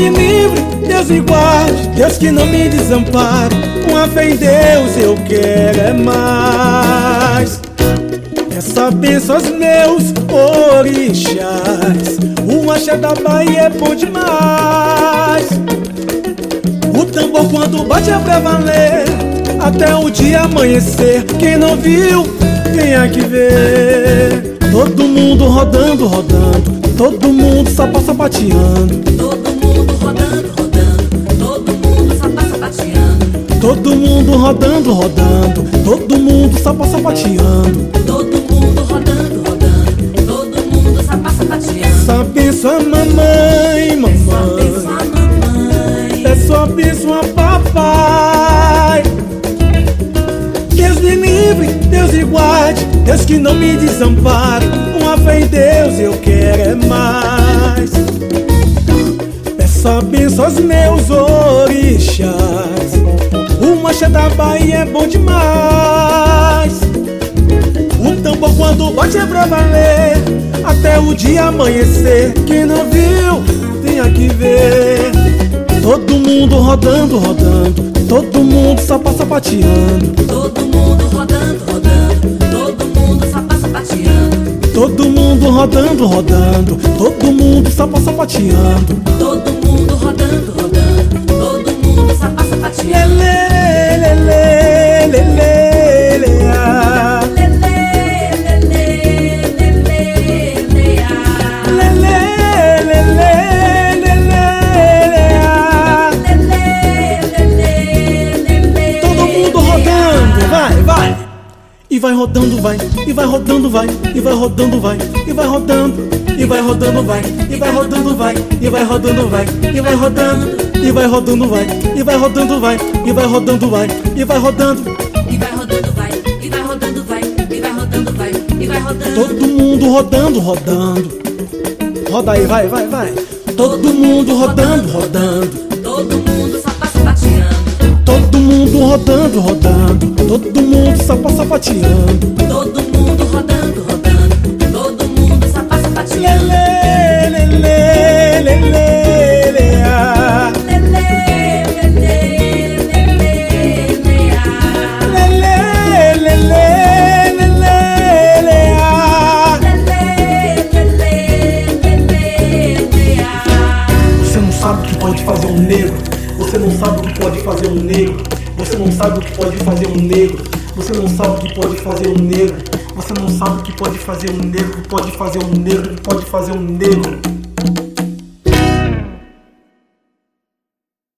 me livre, Deus me guarde, Deus que não me desampare. Uma fé em Deus eu quero é mais. Essa bênção aos meus orixás. O axé da Bahia é bom demais. O tambor quando bate é pra valer, até o dia amanhecer. Quem não viu, vem aqui ver. Todo mundo rodando, rodando, todo mundo sapateando. Todo mundo rodando, rodando, todo mundo sapateando. Todo mundo rodando, rodando, todo mundo sapateando. Todo mundo rodando, rodando, todo mundo sapateando. Essa bênção a mamãe, mamãe. Essa bênção a papai. Deus me livre, Deus me guarde, Deus que não me desampare. Uma fé em Deus eu quero é mais. Peça bênção aos meus orixás. O axé da Bahia é bom demais. O tambor quando bate é pra valer, até o dia amanhecer. Quem não viu, vem aqui ver. Todo mundo rodando, rodando, todo mundo sapateando. Todo mundo rodando, rodando, todo mundo sapateando. Todo mundo rodando, rodando, todo mundo sapateando. Todo mundo rodando, rodando, todo mundo sapateando. Lelê, lelê, lelê, lelê, ah. E vai rodando, vai, e vai rodando, vai, e vai rodando, vai, e vai rodando, e vai rodando, vai, e vai rodando, vai, e vai rodando, vai, e vai rodando, e vai rodando, vai, e vai rodando, vai, e vai rodando, vai, e vai rodando, e vai rodando, vai, e vai rodando, vai, e vai rodando, vai, e vai rodando. Todo mundo rodando, rodando. Roda aí, vai, vai, vai. Todo mundo rodando, rodando. Todo mundo sapateando. Todo mundo rodando, rodando, todo mundo sapateando. Todo mundo rodando, rodando, todo mundo sapateando. Lelê, lelê, lelê, lelê, ah. Lelê, lelê, lelê, lelê, ah. Lelê, lelê, lelê, lelê, ah. Lelê, lelê, lelê, lelê, ah. Você não sabe o que pode fazer um negro. Você não sabe o que pode fazer um negro. Você não sabe o que pode fazer um negro. Você não sabe o que pode fazer um negro. Você não sabe o que pode fazer um negro. Pode fazer um negro, pode fazer um negro.